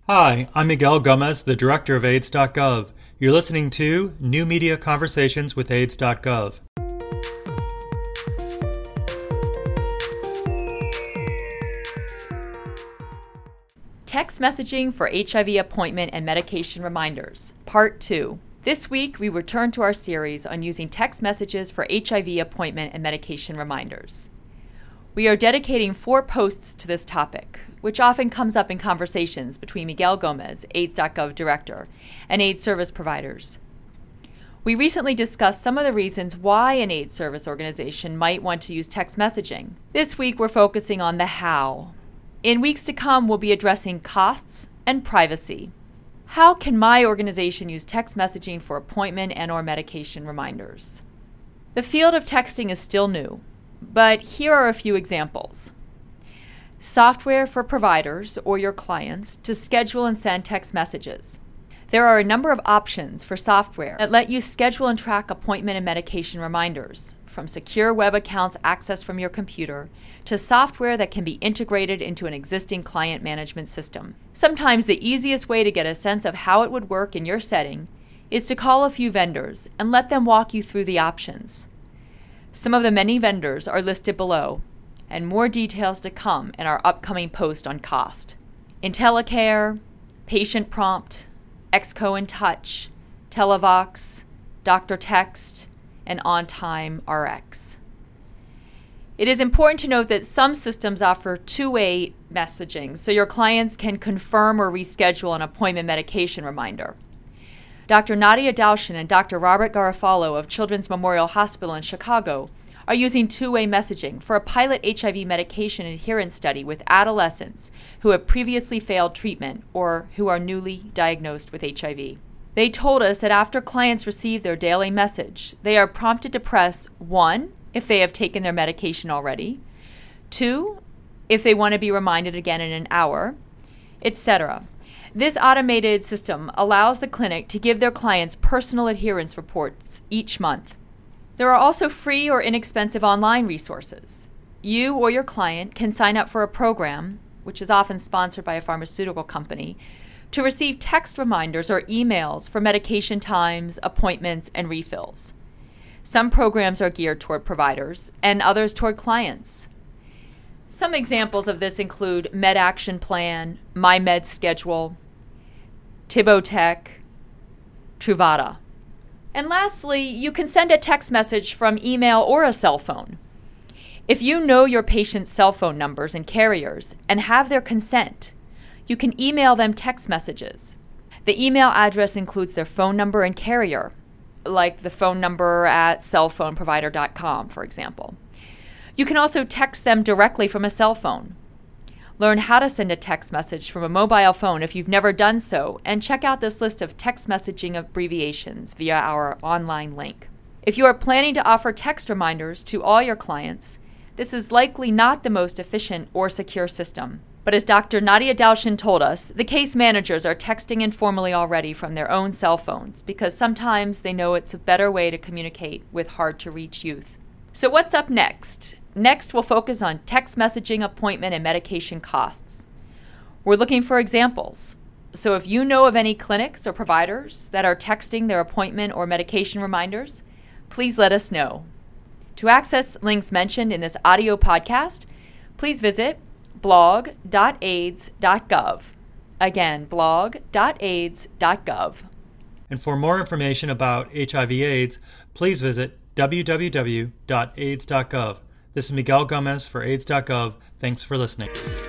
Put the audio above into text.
Hi, I'm Miguel Gomez, the director of AIDS.gov. You're listening to New Media Conversations with AIDS.gov. Text messaging for HIV appointment and medication reminders, Part 2. This week, we return to our series on using text messages for HIV appointment and medication reminders. We are dedicating 4 posts to this topic, which often comes up in conversations between Miguel Gomez, AIDS.gov director, and AIDS service providers. We recently discussed some of the reasons why an AIDS service organization might want to use text messaging. This week, we're focusing on the how. In weeks to come, we'll be addressing costs and privacy. How can my organization use text messaging for appointment and/or medication reminders? The field of texting is still new, but here are a few examples. Software for providers or your clients to schedule and send text messages. There are a number of options for software that let you schedule and track appointment and medication reminders, from secure web accounts accessed from your computer to software that can be integrated into an existing client management system. Sometimes the easiest way to get a sense of how it would work in your setting is to call a few vendors and let them walk you through the options. Some of the many vendors are listed below, and more details to come in our upcoming post on cost. IntelliCare, Patient Prompt, Exco in Touch, Televox, Dr. Text, and OnTime RX. It is important to note that some systems offer two-way messaging, so your clients can confirm or reschedule an appointment medication reminder. Dr. Nadia Dalshin and Dr. Robert Garofalo of Children's Memorial Hospital in Chicago are using two-way messaging for a pilot HIV medication adherence study with adolescents who have previously failed treatment or who are newly diagnosed with HIV. They told us that after clients receive their daily message, they are prompted to press 1 if they have taken their medication already, 2 if they want to be reminded again in an hour, etc. This automated system allows the clinic to give their clients personal adherence reports each month. There are also free or inexpensive online resources. You or your client can sign up for a program, which is often sponsored by a pharmaceutical company, to receive text reminders or emails for medication times, appointments, and refills. Some programs are geared toward providers and others toward clients. Some examples of this include MedAction Plan, MyMedSchedule, Tibotech, Truvada. And lastly, you can send a text message from email or a cell phone. If you know your patient's cell phone numbers and carriers and have their consent, you can email them text messages. The email address includes their phone number and carrier, like the phone number at cellphoneprovider.com, for example. You can also text them directly from a cell phone. Learn how to send a text message from a mobile phone if you've never done so, and check out this list of text messaging abbreviations via our online link. If you are planning to offer text reminders to all your clients, this is likely not the most efficient or secure system. But as Dr. Nadia Dalshin told us, the case managers are texting informally already from their own cell phones because sometimes they know it's a better way to communicate with hard-to-reach youth. So what's up next? Next, we'll focus on text messaging, appointment, and medication costs. We're looking for examples. So if you know of any clinics or providers that are texting their appointment or medication reminders, please let us know. To access links mentioned in this audio podcast, please visit blog.aids.gov. Again, blog.aids.gov. And for more information about HIV/AIDS, please visit www.aids.gov. This is Miguel Gomez for AIDS.gov. Thanks for listening.